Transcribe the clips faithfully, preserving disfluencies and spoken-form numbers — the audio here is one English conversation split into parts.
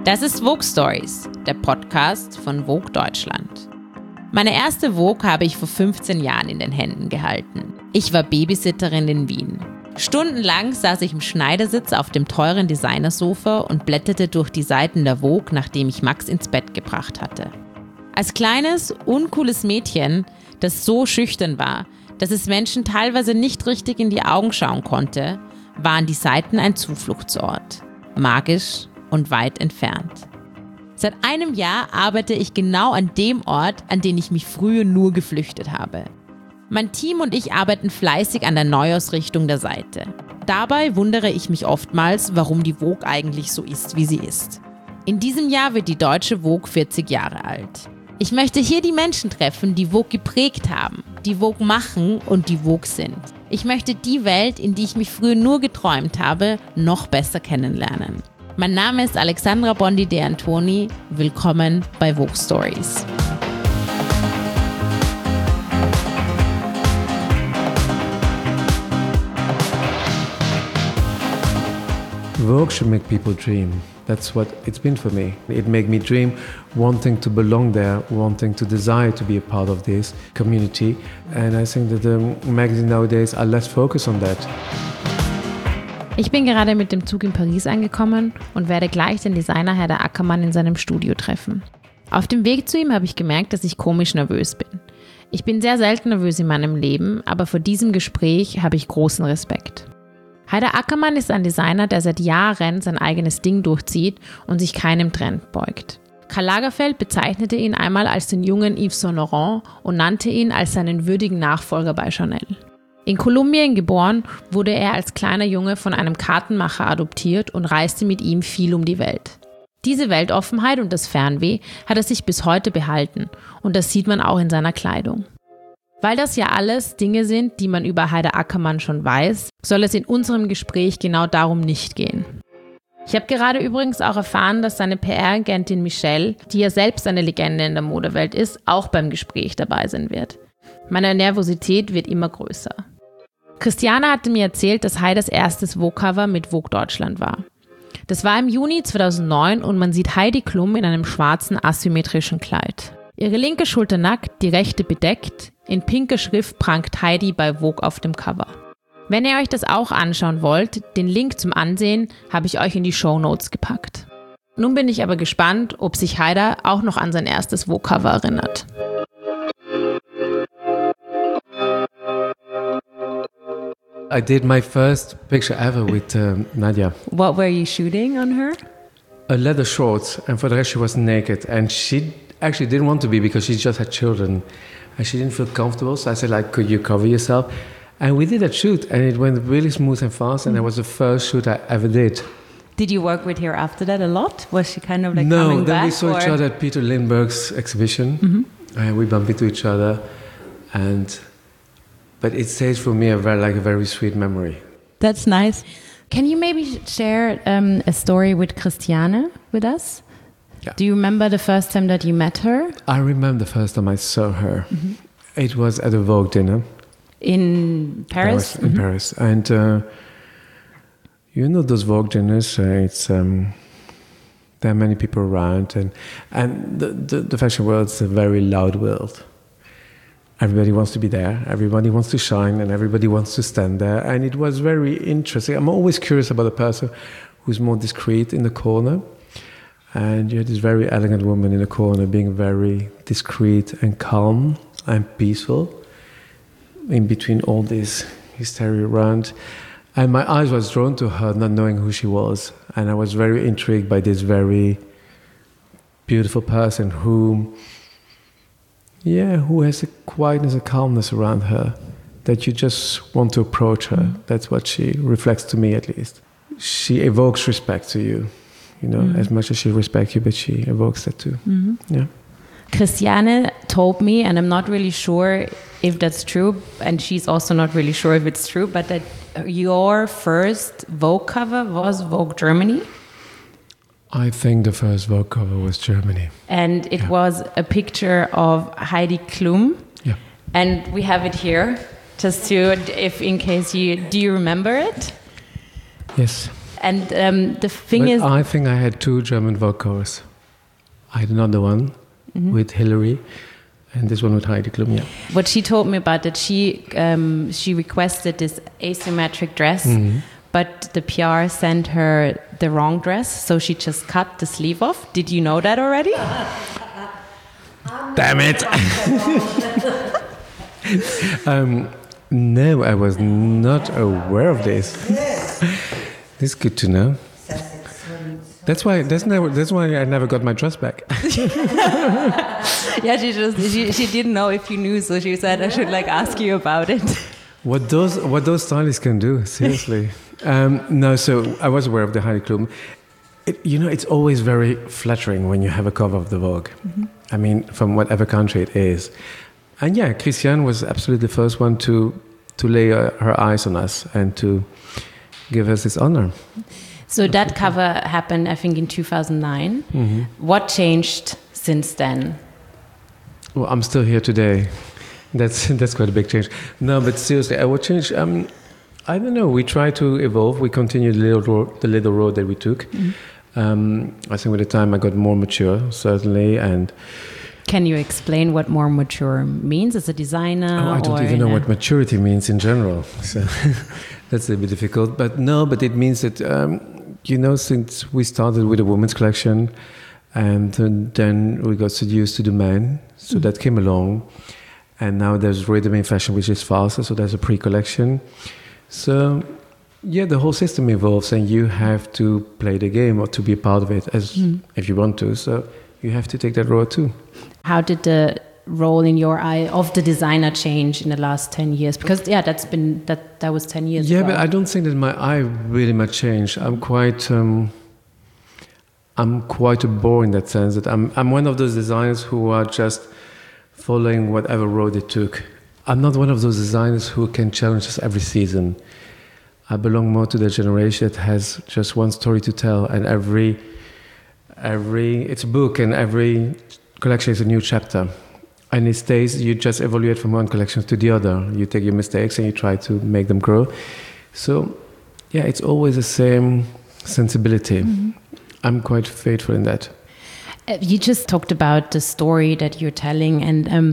Das ist Vogue Stories, der Podcast von Vogue Deutschland. Meine erste Vogue habe ich vor fünfzehn Jahren in den Händen gehalten. Ich war Babysitterin in Wien. Stundenlang saß ich im Schneidersitz auf dem teuren Designersofa und blätterte durch die Seiten der Vogue, nachdem ich Max ins Bett gebracht hatte. Als kleines, uncooles Mädchen, das so schüchtern war, dass es Menschen teilweise nicht richtig in die Augen schauen konnte, waren die Seiten ein Zufluchtsort. Magisch und weit entfernt. Seit einem Jahr arbeite ich genau an dem Ort, an den ich mich früher nur geflüchtet habe. Mein Team und ich arbeiten fleißig an der Neuausrichtung der Seite. Dabei wundere ich mich oftmals, warum die Vogue eigentlich so ist, wie sie ist. In diesem Jahr wird die deutsche Vogue vierzig Jahre alt. Ich möchte hier die Menschen treffen, die Vogue geprägt haben, die Vogue machen und die Vogue sind. Ich möchte die Welt, in die ich mich früher nur geträumt habe, noch besser kennenlernen. Mein Name ist Alexandra Bondi De Antoni. Willkommen bei Vogue Stories. Vogue should make people dream. That's what it's been for me. It made me dream, wanting to belong there, wanting to desire to be a part of this community. And I think that the magazines nowadays are less focused on that. Ich bin gerade mit dem Zug in Paris angekommen und werde gleich den Designer Haider Ackermann in seinem Studio treffen. Auf dem Weg zu ihm habe ich gemerkt, dass ich komisch nervös bin. Ich bin sehr selten nervös in meinem Leben, aber vor diesem Gespräch habe ich großen Respekt. Haider Ackermann ist ein Designer, der seit Jahren sein eigenes Ding durchzieht und sich keinem Trend beugt. Karl Lagerfeld bezeichnete ihn einmal als den jungen Yves Saint Laurent und nannte ihn als seinen würdigen Nachfolger bei Chanel. In Kolumbien geboren, wurde er als kleiner Junge von einem Kartenmacher adoptiert und reiste mit ihm viel um die Welt. Diese Weltoffenheit und das Fernweh hat er sich bis heute behalten und das sieht man auch in seiner Kleidung. Weil das ja alles Dinge sind, die man über Haider Ackermann schon weiß, soll es in unserem Gespräch genau darum nicht gehen. Ich habe gerade übrigens auch erfahren, dass seine P R-Agentin Michelle, die ja selbst eine Legende in der Modewelt ist, auch beim Gespräch dabei sein wird. Meine Nervosität wird immer größer. Christiane hatte mir erzählt, dass Haiders erstes Vogue-Cover mit Vogue Deutschland war. Das war im Juni zweitausendneun und man sieht Heidi Klum in einem schwarzen asymmetrischen Kleid. Ihre linke Schulter nackt, die rechte bedeckt, in pinker Schrift prangt Heidi bei Vogue auf dem Cover. Wenn ihr euch das auch anschauen wollt, den Link zum Ansehen habe ich euch in die Shownotes gepackt. Nun bin ich aber gespannt, ob sich Haider auch noch an sein erstes Vogue-Cover erinnert. I did my first picture ever with uh, Nadia. What were you shooting on her? A leather shorts, and for the rest she was naked. And she actually didn't want to be because she just had children. And she didn't feel comfortable, so I said, like, could you cover yourself? And we did a shoot, and it went really smooth and fast, and it was the first shoot I ever did. Did you work with her after that a lot? Was she kind of like no, coming back? No, then we saw or? each other at Peter Lindbergh's exhibition, mm-hmm. and we bumped into each other, and... But it stays for me a very, like a very sweet memory. That's nice. Can you maybe share um, a story with Christiane with us? Yeah. Do you remember the first time that you met her? I remember the first time I saw her. Mm-hmm. It was at a Vogue dinner. In Paris? Paris in mm-hmm. Paris. And uh, you know those Vogue dinners, uh, it's... Um, there are many people around. And, and the, the, the fashion world is a very loud world. Everybody wants to be there, everybody wants to shine, and everybody wants to stand there. And it was very interesting. I'm always curious about a person who's more discreet in the corner. And you had this very elegant woman in the corner being very discreet and calm and peaceful in between all this hysteria around. And my eyes was drawn to her, not knowing who she was. And I was very intrigued by this very beautiful person who... Yeah, who has a quietness, a calmness around her that you just want to approach her. Mm. That's what she reflects to me, at least. She evokes respect to you, you know, mm. as much as she respects you, but she evokes that too. Mm-hmm. Yeah. Christiane told me, and I'm not really sure if that's true, and she's also not really sure if it's true, but that your first Vogue cover was Vogue Germany. I think the first Vogue cover was Germany. And it yeah. was a picture of Heidi Klum. Yeah. And we have it here, just to, if in case you, do you remember it? Yes. And um, the thing but is, I think I had two German Vogue covers. I had another one mm-hmm. with Hillary, and this one with Heidi Klum. Yeah. What she told me about that she um, she requested this asymmetric dress, mm-hmm. but the P R sent her the wrong dress, so she just cut the sleeve off. Did you know that already? Damn it! um, no, I was not aware of this. This is good to know. That's why. That's never. That's why I never got my dress back. Yeah, she just she, she didn't know if you knew, so she said I should like ask you about it. What those what those stylists can do, seriously. um, no, so I was aware of the Heidi Klum. It, you know, it's always very flattering when you have a cover of the Vogue. Mm-hmm. I mean, from whatever country it is. And yeah, Christiane was absolutely the first one to to lay uh, her eyes on us and to give us this honor. So that cover happened, I think, in two thousand nine. Mm-hmm. What changed since then? Well, I'm still here today. That's that's quite a big change. No, but seriously, I would change. Um, I don't know. We try to evolve. We continue the little road, the little road that we took. Mm-hmm. Um, I think with the time I got more mature, certainly, and. Can you explain what more mature means as a designer? Oh, I don't even know what maturity means in general. So that's a bit difficult. But no, but it means that, um, you know, since we started with a women's collection and then we got seduced to the men, so mm-hmm. that came along. And now there's rhythm in fashion, which is faster, so there's a pre-collection. So, yeah, the whole system evolves and you have to play the game or to be a part of it as mm-hmm. if you want to. So you have to take that road too. How did the role in your eye of the designer change in the last ten years? Because yeah, that's been that that was ten years yeah, ago. Yeah, but I don't think that my eye really much changed. I'm quite um, I'm quite a bore in that sense that I'm I'm one of those designers who are just following whatever road it took. I'm not one of those designers who can challenge us every season. I belong more to the generation that has just one story to tell, and every every it's a book, and every collection is a new chapter. And it stays, you just evaluate from one collection to the other. You take your mistakes and you try to make them grow. So, yeah, it's always the same sensibility. Mm-hmm. I'm quite faithful in that. Uh, you just talked about the story that you're telling, and um,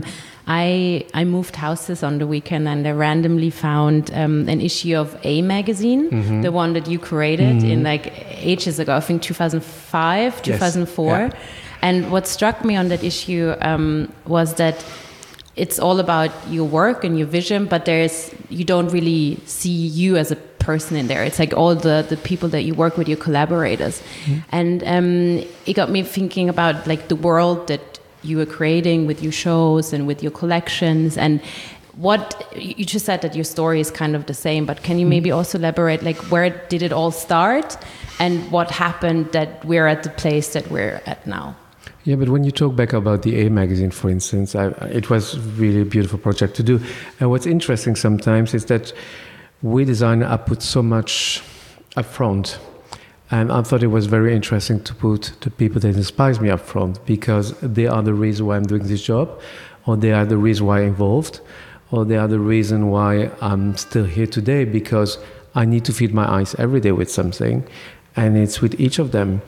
I I moved houses on the weekend, and I randomly found um, an issue of A magazine, mm-hmm. the one that you created mm-hmm. in like ages ago, I think two thousand five, two thousand four. Yes. Yeah. And what struck me on that issue um, was that it's all about your work and your vision, but there's you don't really see you as a person in there. It's like all the, the people that you work with, your collaborators. Mm-hmm. And um, it got me thinking about like the world that you were creating with your shows and with your collections. And what you just said that your story is kind of the same, but can you mm-hmm. maybe also elaborate, like where did it all start and what happened that we're at the place that we're at now? Yeah, but when you talk back about the A magazine, for instance, I, it was really a beautiful project to do. And what's interesting sometimes is that we designers are put so much up front. And I thought it was very interesting to put the people that inspire me up front, because they are the reason why I'm doing this job, or they are the reason why I'm involved, or they are the reason why I'm still here today, because I need to feed my eyes every day with something. And it's with each of them.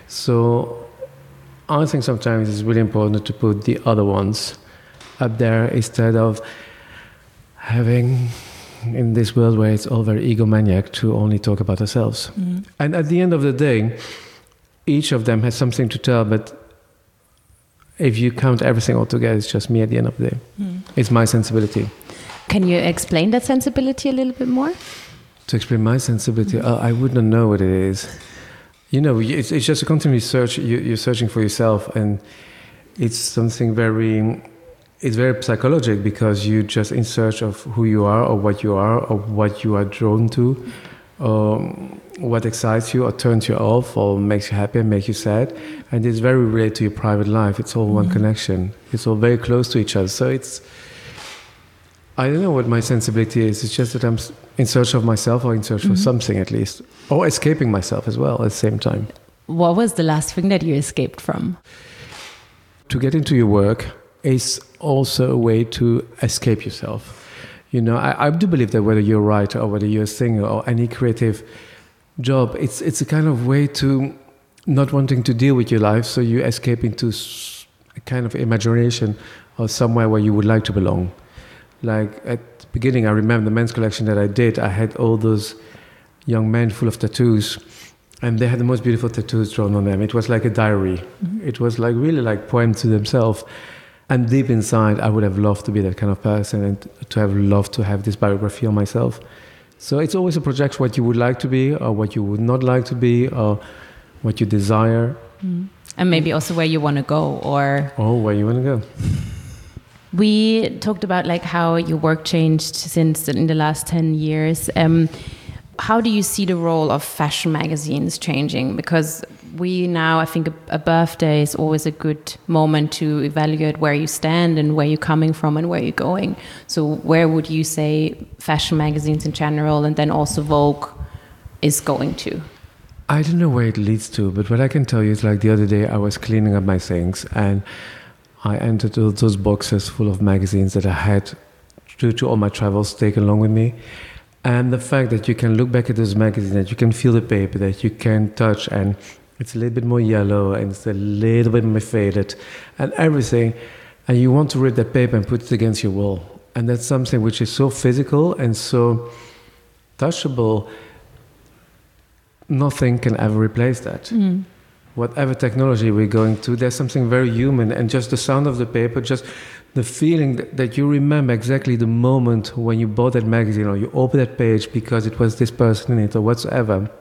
So I think sometimes it's really important to put the other ones up there instead of having, in this world where it's all very egomaniac, to only talk about ourselves. Mm. And at the end of the day, each of them has something to tell, but if you count everything all together, it's just me at the end of the day. Mm. It's my sensibility. Can you explain that sensibility a little bit more? To explain my sensibility, mm. uh, I wouldn't know what it is. You know, it's, it's just a continuous search. You, you're searching for yourself, and it's something very, it's very psychological, because you're just in search of who you are, or what you are, or what you are drawn to, or what excites you, or turns you off, or makes you happy and makes you sad. And it's very related to your private life. It's all mm-hmm. one connection. It's all very close to each other. So it's, I don't know what my sensibility is. It's just that I'm in search of myself, or in search mm-hmm. for something at least. Or escaping myself as well at the same time. What was the last thing that you escaped from? To get into your work is also a way to escape yourself. You know, I, I do believe that whether you're a writer or whether you're a singer or any creative job. It's it's a kind of way to not wanting to deal with your life, so you escape into s- a kind of imagination of somewhere where you would like to belong. Like at the beginning, I remember the men's collection that I did. I had all those young men full of tattoos, and they had the most beautiful tattoos drawn on them. It was like a diary. Mm-hmm. It was like really like poems to themselves. And deep inside, I would have loved to be that kind of person and to have loved to have this biography on myself. So it's always a projection what you would like to be or what you would not like to be or what you desire. Mm. And maybe also where you want to go or... Oh, where you want to go. We talked about like how your work changed since in the last ten years. Um, how do you see the role of fashion magazines changing? Because we now, I think a, a birthday is always a good moment to evaluate where you stand and where you're coming from and where you're going. So where would you say fashion magazines in general and then also Vogue is going to? I don't know where it leads to, but what I can tell you is like the other day I was cleaning up my things and I entered those boxes full of magazines that I had due to all my travels taken along with me. And the fact that you can look back at those magazines, that you can feel the paper, that you can touch, and it's a little bit more yellow and it's a little bit more faded and everything. And you want to rip that paper and put it against your wall. And that's something which is so physical and so touchable. Nothing can ever replace that. Mm. Whatever technology we're going to, there's something very human, and just the sound of the paper, just the feeling that, that you remember exactly the moment when you bought that magazine or you opened that page because it was this person in it or whatsoever,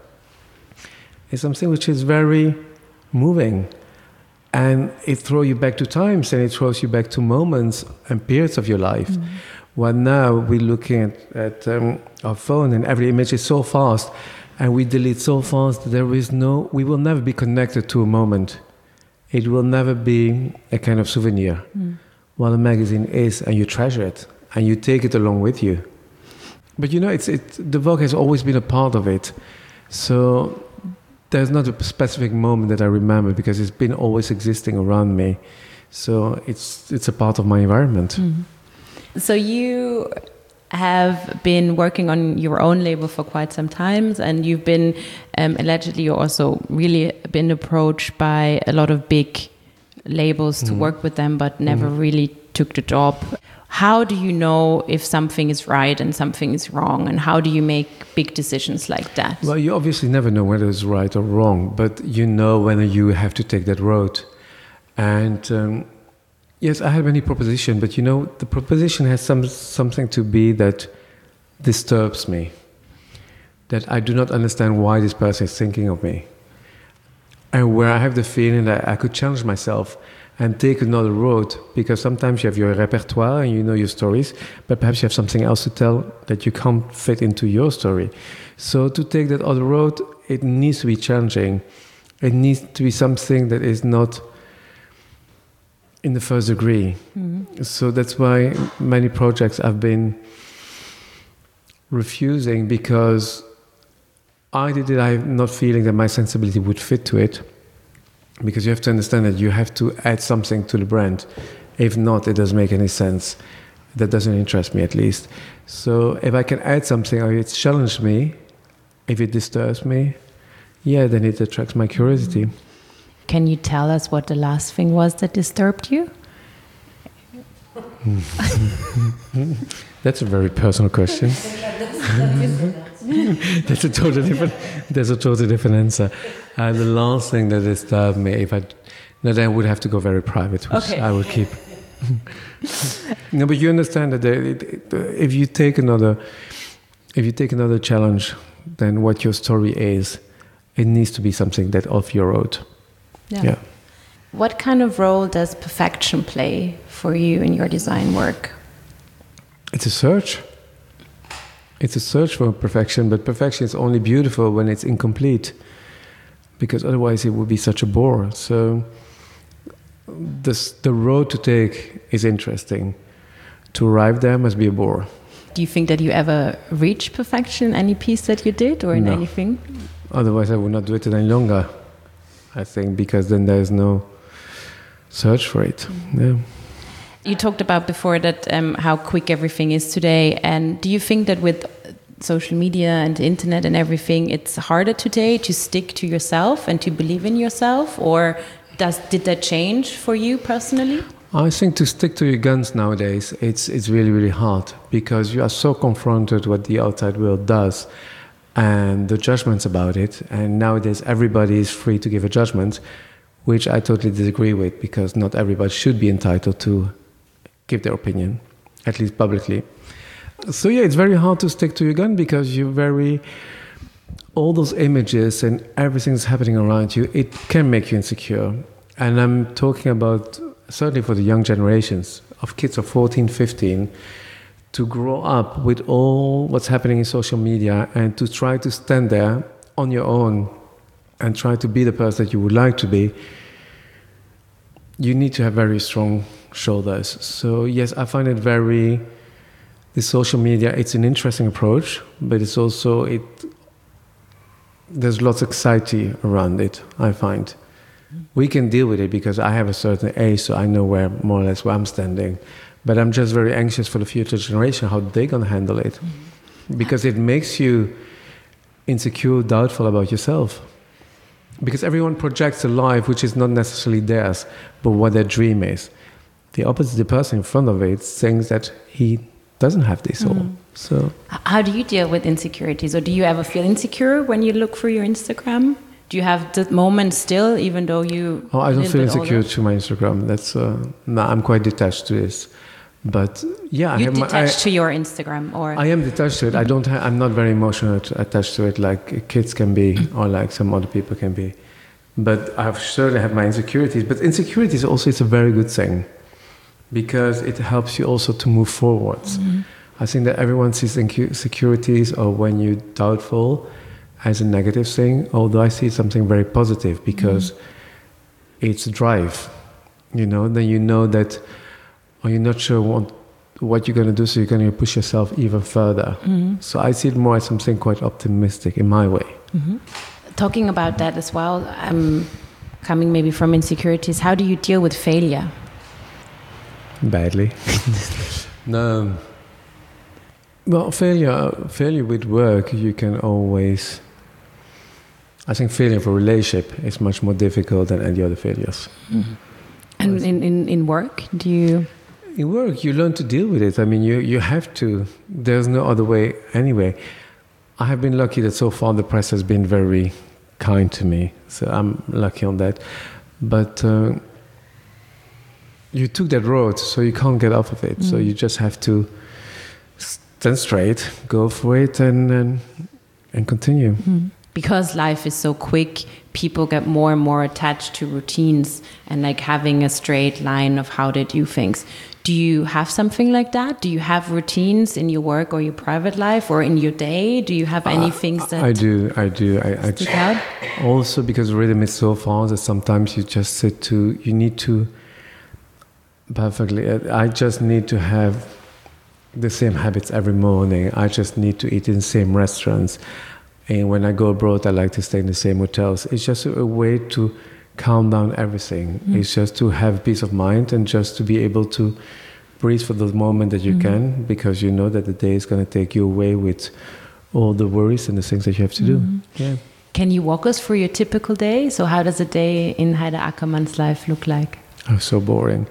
is something which is very moving. And it throws you back to times and it throws you back to moments and periods of your life. Mm. While now we're looking at, at um, our phone and every image is so fast, and we delete so fast that there is no, we will never be connected to a moment. It will never be a kind of souvenir. Mm. While a magazine is, and you treasure it, and you take it along with you. But you know, it's it. The Vogue has always been a part of it. So there's not a specific moment that I remember because it's been always existing around me. So it's it's a part of my environment. Mm. So you have been working on your own label for quite some time, and you've been um, allegedly also really been approached by a lot of big labels to mm. work with them, but never mm. really took the job. How do you know if something is right and something is wrong, and how do you make big decisions like that? Well, you obviously never know whether it's right or wrong, but you know whether you have to take that road. And um, yes, I have any proposition, but you know, the proposition has some something to be that disturbs me, that I do not understand why this person is thinking of me, and where I have the feeling that I could challenge myself and take another road, because sometimes you have your repertoire and you know your stories, but perhaps you have something else to tell that you can't fit into your story. So to take that other road, it needs to be challenging. It needs to be something that is not in the first degree. Mm-hmm. So that's why many projects I've been refusing, because I did it, I'm not feeling that my sensibility would fit to it. Because you have to understand that you have to add something to the brand. If not, it doesn't make any sense. That doesn't interest me, at least. So if I can add something, or it's challenged me, if it disturbs me, yeah, then it attracts my curiosity. Can you tell us what the last thing was that disturbed you? That's a very personal question. That's a totally different. That's a totally different answer. Uh, the last thing that disturbed me, if I, no, then I would have to go very private, which okay. I would keep. No, but you understand that there, it, it, if you take another, if you take another challenge, then what your story is, it needs to be something that off your road. Yeah. yeah. What kind of role does perfection play for you in your design work? It's a search. It's a search for perfection, but perfection is only beautiful when it's incomplete, because otherwise it would be such a bore. So this, the road to take is interesting. To arrive there must be a bore. Do you think that you ever reached perfection in any piece that you did or in no. anything? Otherwise I would not do it any longer, I think, because then there's no search for it. Mm-hmm. Yeah. You talked about before that um, how quick everything is today, and do you think that with social media and the internet and everything, it's harder today to stick to yourself and to believe in yourself? Or does did that change for you personally? I think to stick to your guns nowadays, it's it's really, really hard because you are so confronted what the outside world does and the judgments about it. And nowadays everybody is free to give a judgment, which I totally disagree with, because not everybody should be entitled to give their opinion, at least publicly. So yeah, it's very hard to stick to your gun because you're very, all those images and everything that's happening around you, it can make you insecure. And I'm talking about, certainly for the young generations of kids of fourteen, fifteen, to grow up with all what's happening in social media and to try to stand there on your own and try to be the person that you would like to be. You need to have very strong shoulders. So yes, I find it very, the social media, it's an interesting approach, but it's also, it. there's lots of anxiety around it, I find. We can deal with it because I have a certain age, so I know where, more or less, where I'm standing. But I'm just very anxious for the future generation, how they're going to handle it. Because it makes you insecure, doubtful about yourself. Because everyone projects a life which is not necessarily theirs, but what their dream is. The opposite, the person in front of it, thinks that he doesn't have this all. Mm. So, how do you deal with insecurities? Or do you ever feel insecure when you look through your Instagram? Do you have that moment still, even though you... Oh, I don't feel insecure to my Instagram. That's uh, no, I'm quite detached to this. But yeah, You're I am detached I, to your Instagram, or I am detached to it. I don't. Ha- I'm not very emotional attached to it, like kids can be, or like some other people can be. But I certainly have my insecurities. But insecurities also is a very good thing, because it helps you also to move forwards. Mm-hmm. I think that everyone sees insecurities or when you're doubtful as a negative thing, although I see something very positive, because mm-hmm. it's drive. You know, then you know that. Or you're not sure what, what you're going to do, so you're going to push yourself even further. Mm-hmm. So I see it more as something quite optimistic in my way. Mm-hmm. Talking about that as well, um, coming maybe from insecurities, how do you deal with failure? Badly. No. Well, failure, failure with work, you can always... I think failure for a relationship is much more difficult than any other failures. Mm-hmm. And in, in, in work, do you... In work, you learn to deal with it. I mean, you, you have to. There's no other way anyway. I have been lucky that so far the press has been very kind to me. So I'm lucky on that. But uh, you took that road, so you can't get off of it. Mm. So you just have to stand straight, go for it, and and, and continue. Mm. Because life is so quick, people get more and more attached to routines and like having a straight line of how they do things. Do you have something like that? Do you have routines in your work or your private life or in your day? Do you have any uh, things that I do, I do. I, stick I, out? Also, because rhythm is so fast that sometimes you just sit to, you need to, perfectly, I just need to have the same habits every morning. I just need to eat in the same restaurants. And when I go abroad, I like to stay in the same hotels. It's just a way to calm down everything. Mm. It's just to have peace of mind and just to be able to breathe for the moment that you mm. can, because you know that the day is going to take you away with all the worries and the things that you have to mm. do. Yeah. Can you walk us through your typical day? So how does a day in Heide Ackermann's life look like? Oh, so boring.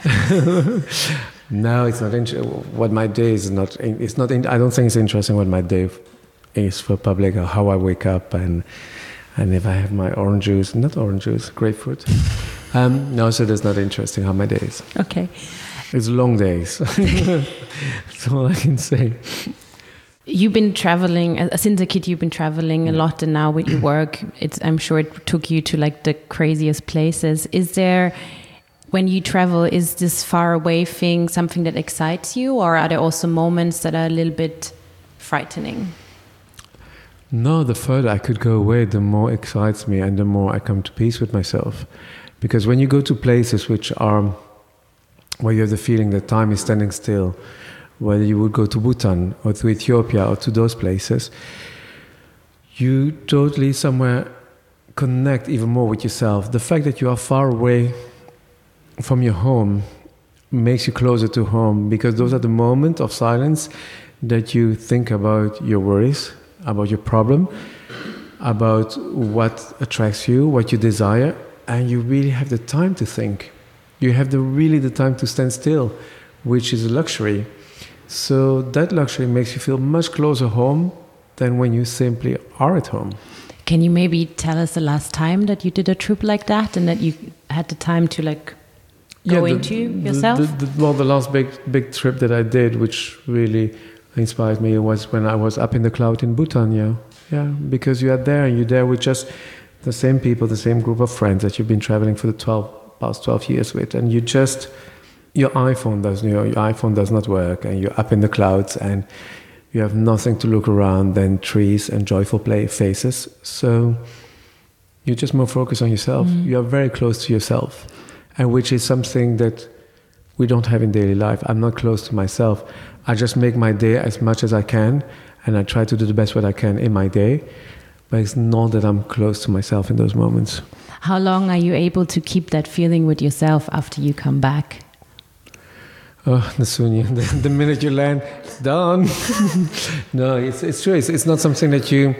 No, it's not. Int- what my day is not. It's not. In- I don't think it's interesting what my day is for public, or how I wake up, and and if I have my orange juice, not orange juice, grapefruit. Um, no, so that's not interesting how my day is. Okay. It's long days. That's all I can say. You've been traveling, since a kid you've been traveling a lot, and now with your work, it's, I'm sure it took you to like the craziest places. Is there, when you travel, is this far away thing something that excites you, or are there also moments that are a little bit frightening? No, the further I could go away, the more it excites me and the more I come to peace with myself. Because when you go to places which are, where you have the feeling that time is standing still, whether you would go to Bhutan or to Ethiopia or to those places, you totally somewhere connect even more with yourself. The fact that you are far away from your home makes you closer to home, because those are the moments of silence that you think about your worries, about your problem, about what attracts you, what you desire, and you really have the time to think. You have the really the time to stand still, which is a luxury. So that luxury makes you feel much closer home than when you simply are at home. Can you maybe tell us the last time that you did a trip like that and that you had the time to like go yeah, the, into yourself? The, the, the, well, the last big big trip that I did, which really inspired me, was when I was up in the cloud in Bhutan. Yeah, yeah, because you are there and you're there with just the same people, the same group of friends that you've been traveling for the twelve past twelve years with, and you just your iPhone does you know, your iPhone does not work, and you're up in the clouds and you have nothing to look around than trees and joyful play faces. So you just more focus on yourself. Mm. You are very close to yourself, and which is something that we don't have in daily life. I'm not close to myself. I just make my day as much as I can, and I try to do the best what I can in my day. But it's not that I'm close to myself in those moments. How long are you able to keep that feeling with yourself after you come back? Oh, the soon you, the, the minute you land, it's done. No, it's it's true. It's, it's not something that you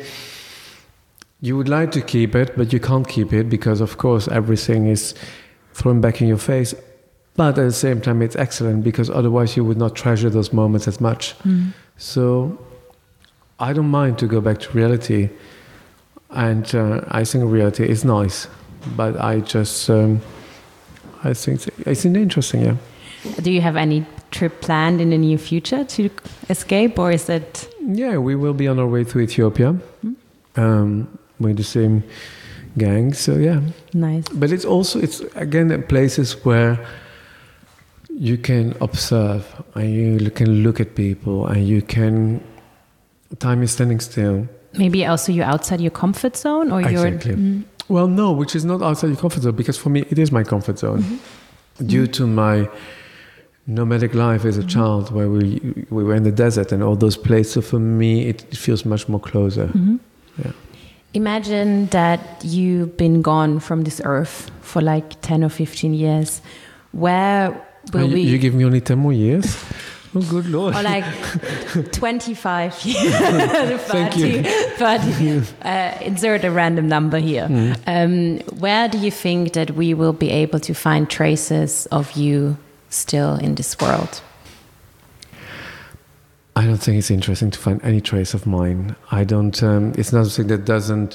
you would like to keep it, but you can't keep it because, of course, everything is thrown back in your face. But at the same time, it's excellent because otherwise you would not treasure those moments as much. Mm. So I don't mind to go back to reality, and uh, I think reality is nice, but I just um, I think it's interesting, yeah. Do you have any trip planned in the near future to escape, or is it? Yeah, we will be on our way to Ethiopia mm. um, with the same gang. So yeah, nice. But it's also it's again places where you can observe and you can look at people and you can. Time is standing still. Maybe also you're outside your comfort zone, or you're. Exactly. Mm. Well, no, which is not outside your comfort zone because for me it is my comfort zone, mm-hmm. due mm-hmm. to my nomadic life as a mm-hmm. child, where we we were in the desert and all those places. So for me, it, it feels much more closer. Mm-hmm. Yeah. Imagine that you've been gone from this earth for like ten or fifteen years. Where will you, we? You give me only ten more years. Oh, good Lord. Or like twenty-five years. Thank you. But uh, insert a random number here. Mm. Um, where do you think that we will be able to find traces of you still in this world? I don't think it's interesting to find any trace of mine. I don't, um, it's not something that doesn't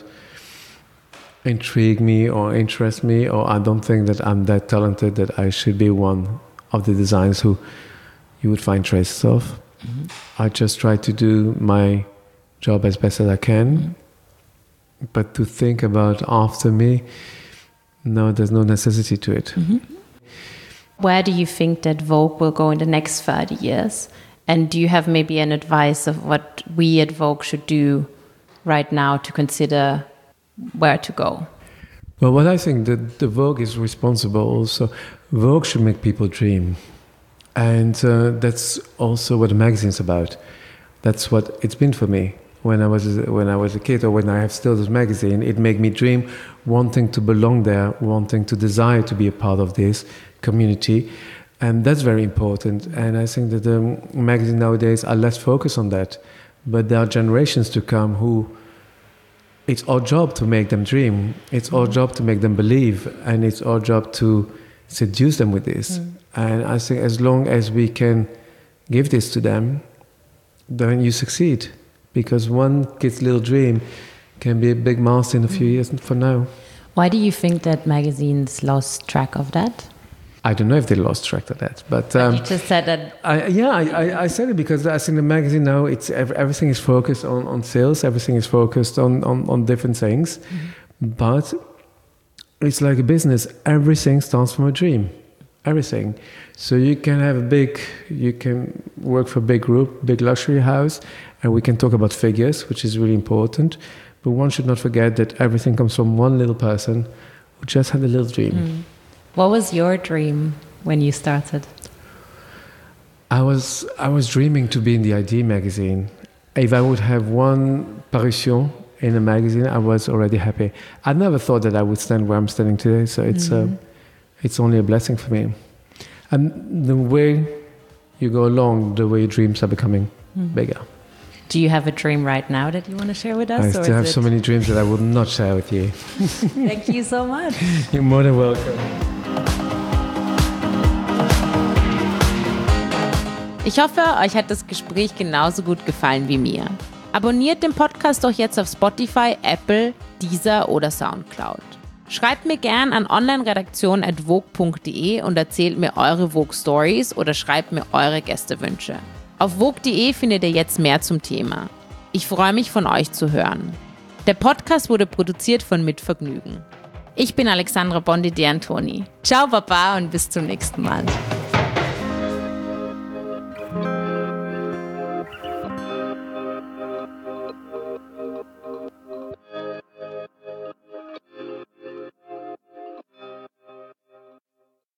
intrigue me or interest me, or I don't think that I'm that talented that I should be one of the designers who you would find traces of. Mm-hmm. I just try to do my job as best as I can. Mm-hmm. But to think about after me, no, there's no necessity to it. Mm-hmm. Where do you think that Vogue will go in the next thirty years? And do you have maybe an advice of what we at Vogue should do right now to consider where to go? Well, what I think that the Vogue is responsible also. Vogue should make people dream. And uh, that's also what the magazine's about. That's what it's been for me. When I was when I was a kid, or when I have still this magazine, it made me dream, wanting to belong there, wanting to desire to be a part of this community. And that's very important. And I think that the magazine nowadays are less focused on that. But there are generations to come who, it's our job to make them dream. It's our job to make them believe. And it's our job to seduce them with this. Mm. And I think as long as we can give this to them, then you succeed. Because one kid's little dream can be a big master in a few mm. years from now. Why do you think that magazines lost track of that? I don't know if they lost track of that, but, um, but you just said that. I, yeah, I, I, I said it because I think the magazine now, it's everything is focused on, on sales, everything is focused on, on, on different things, mm-hmm. but it's like a business. Everything starts from a dream, everything. So you can have a big, you can work for a big group, big luxury house, and we can talk about figures, which is really important. But one should not forget that everything comes from one little person who just had a little dream. Mm. What was your dream when you started? I was I was dreaming to be in the I D magazine. If I would have one parution in a magazine, I was already happy. I never thought that I would stand where I'm standing today, so it's mm-hmm. uh, it's only a blessing for me. And the way you go along, the way dreams are becoming. bigger. Do you have a dream right now that you want to share with us? I still have so many dreams that I would not share with you. Thank you so much. You're more than welcome. Ich hoffe, euch hat das Gespräch genauso gut gefallen wie mir. Abonniert den Podcast doch jetzt auf Spotify, Apple, Deezer oder Soundcloud. Schreibt mir gern an online-redaktion at vogue punkt de und erzählt mir eure Vogue-Stories oder schreibt mir eure Gästewünsche. Auf vogue punkt de findet ihr jetzt mehr zum Thema. Ich freue mich, von euch zu hören. Der Podcast wurde produziert von Mitvergnügen. Ich bin Alexandra Bondi de Antoni. Ciao Baba und bis zum nächsten Mal.